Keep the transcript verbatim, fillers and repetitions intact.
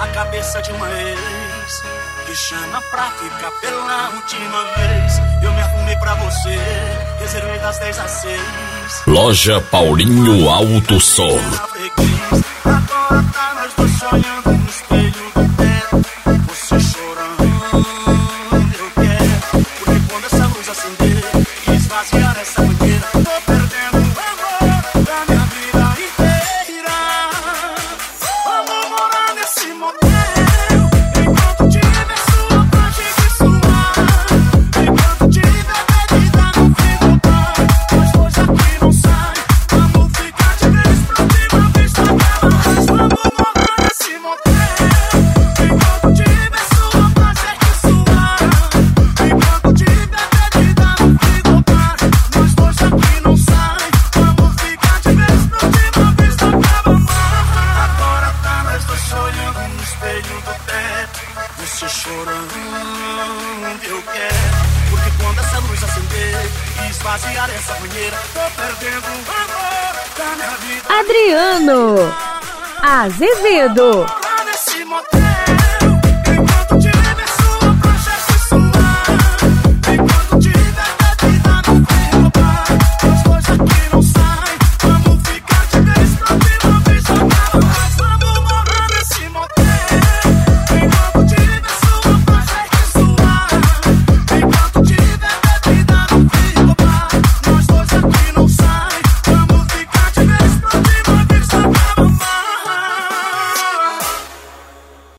a cabeça de uma ex que chama pra ficar pela última vez. Eu me arrumei pra você, reservei das dez às seis. Loja Paulinho Alto Som. Agora tá nós dois sonhando no espelho do teto. Você chorando, eu quero. Porque quando essa luz acender e esvaziar essa banheira, tô perdendo o amor da minha vida inteira. Vamos morar nesse motel, enquanto tiver sua parte de suar, enquanto tiver bebida no fim do bar. Nós dois aqui não sai, vamos ficar de vez pra última vez na cama. Vamos morar nesse motel, enquanto tiver sua parte de suar, enquanto tiver bebida no fim do bar. Nós dois aqui não sai, vamos ficar de vez pra última vez na cama. Agora tá nós dois olhando no espelho do teto. Você chorando, eu quero. Porque quando essa luz acender e esvaziar essa banheira, tô perdendo o amor da minha vida. Adriano Azevedo.